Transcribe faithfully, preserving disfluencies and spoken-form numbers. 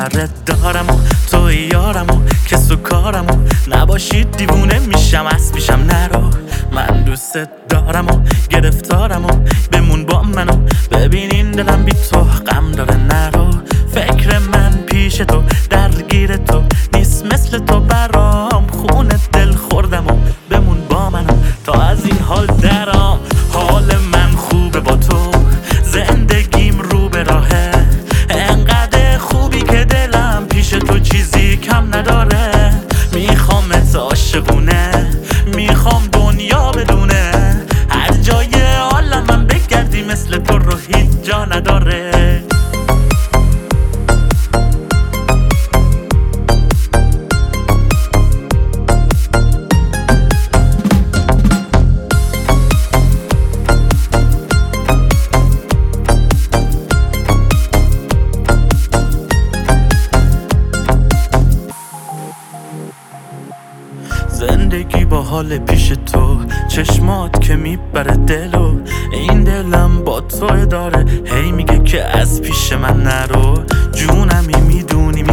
باورت دارم و تو یارم و کس و کارم و نباشید دیوونه میشم از پیشم نرو. من دوست دارم و گرفتارم و بمون با منو ببین این دلم بی تو غم داره نرو. فکر من پیش تو درگیر تو نیست مثل تو برام خونه دل خوردم و بمون با منو تا از این حال درام. حال من خوبه با تو زندگیم رو به راهه انقدر خوبی که دلم پیش تو چیزی کم نداره. میخوامت عاشقونه میخوام دنیا بدونه هر جای عالم من بگردی مثل تو رو هیچ جا نداره. زندگی با حال پیش تو چشمات که میبره دلو این دلم با تو داره هی میگه که از پیش من نرو. جونمی میدونی